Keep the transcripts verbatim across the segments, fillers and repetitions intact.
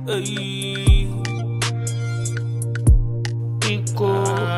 Hey, Pico.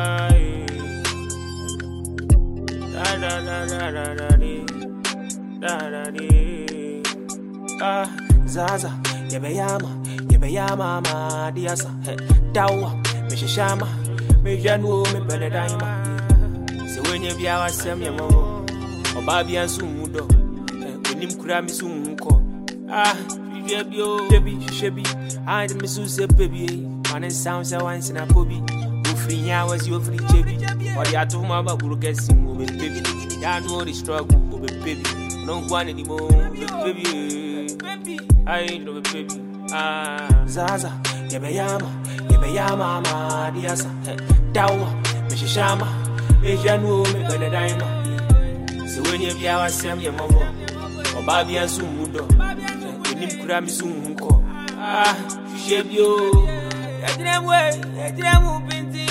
Da da da da da da da da da. Ah, Zaza, yebeyama, yebeyama ma diasa. Dawa, me shama, me janu me benedaima. Se wenye bia wasem ye mo. Oba bia sumudo. Onim kura mi sunko. Ah, baby, baby, shebi. I did me say baby. Man sounds a once in a bobby. Free hours you free baby. Or the atom mama will get sing baby. Ya know the struggle, baby. No one anymore, baby. I ain't no baby. Ah, Zaza, yebeyama, yebeyama ma diasa. Dawa, me shama, me janu me benedaima. So when you be our same your mama, or baby and sumudo. Onim kura mi sunko. Ah, shebio. Yadinem way, yadinem binti.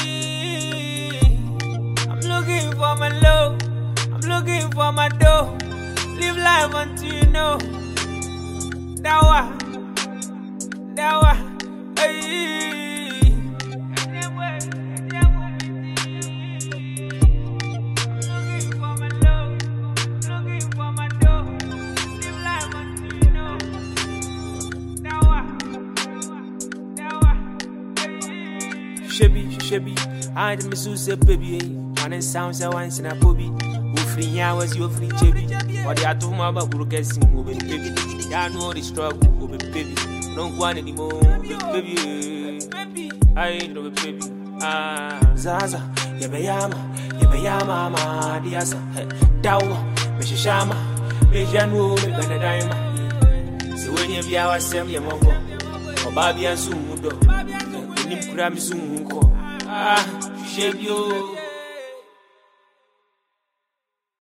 I'm looking for my love. I'm looking for my dough. Live life until you know. Dawa, dawa, hey. Yadinem way, yadinem binti. I'm looking for my love. I'm looking for my dough. Live life until you know. Dawa. Shebi, shebi, I did me say baby. Man sounds a once in a bobby. Who free hours you free baby. Or the atom mama will get sing baby. Ya know the struggle, baby. Don't want anymore, baby. I ain't no baby. Ah, Zaza, yebeyama, yebeyama ma diasa. Dawa, me shama, me janu me benedaima. So when you be our same your mama, or baby and sumudo. Nim kura mi sunko. Ah, shebio.